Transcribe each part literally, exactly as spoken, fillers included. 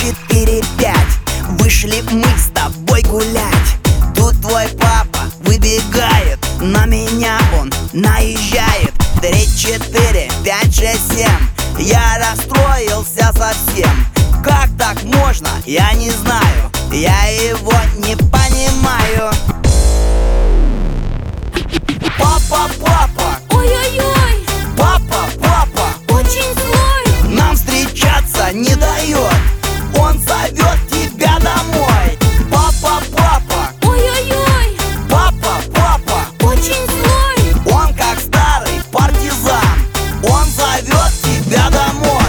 четыре, пять. Вышли мы с тобой гулять. Тут твой папа выбегает, на меня он наезжает. Три, четыре, пять, шесть, семь. Я расстроился совсем. Как так можно, я не знаю. Я его не понимаю. Папа, папа, ой-ой-ой, папа, папа, очень злой. нам встречаться не дает. Он зовет тебя домой. Папа, папа, Ой-ой-ой, папа, папа, очень злой. он как старый партизан. Он зовет тебя домой.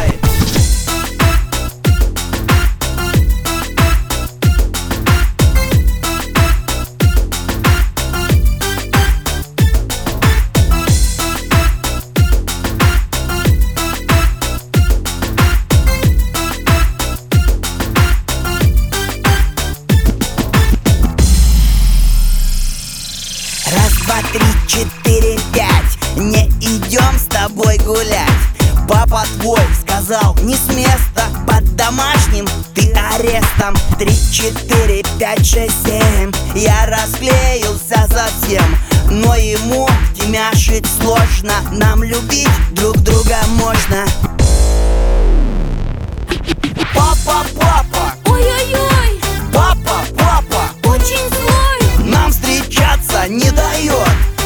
Раз, два, три, четыре, пять. Не идем с тобой гулять. Папа твой сказал не с места. Под домашним ты арестом. Три, четыре, пять, шесть, семь. Я расклеился совсем. Но ему темяшить сложно. Нам любить друг друга можно. Папа, папа, Ой-ой-ой, папа, папа, очень злой. нам встречаться не дает.